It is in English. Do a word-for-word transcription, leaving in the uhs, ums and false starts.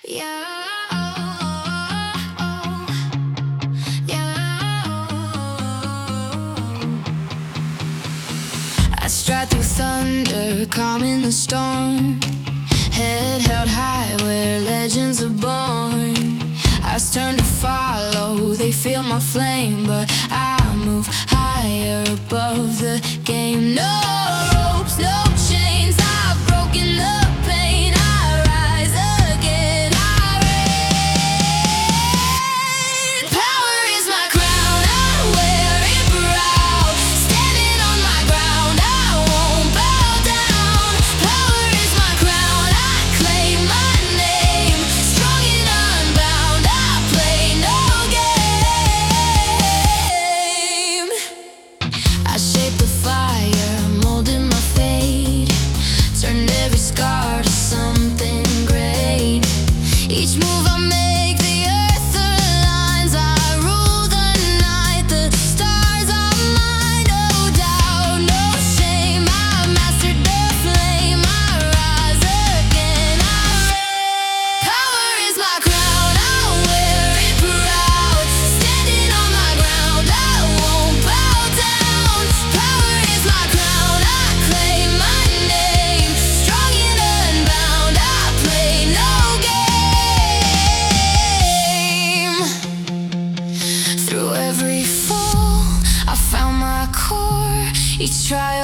Yeah, yeah. I stride through thunder, calm in the storm. Head held high where legends are born. Eyes turn to follow, they feel my flame, but I move higher above the game. No ropes, no chains, I've broken the pain. I rise again, I reign. Power is my crown, I wear it proud. Standing on my ground, I won't bow down. Power is my crown, I claim my name. Strong and unbound, I play no game. I shape the fire, molding my fate. Turn every scar to something great. Each move I make, the earth aligns. I rule the night, the stars are mine. No doubt, no shame, I mastered the flame. I rise again, I reign. Power is my crown, I wear it proud. Standing on my ground, I won't bow down. Power is my crown, I claim my name. Strong and unbound, I play no game. Through every fall, I found my core. Each trial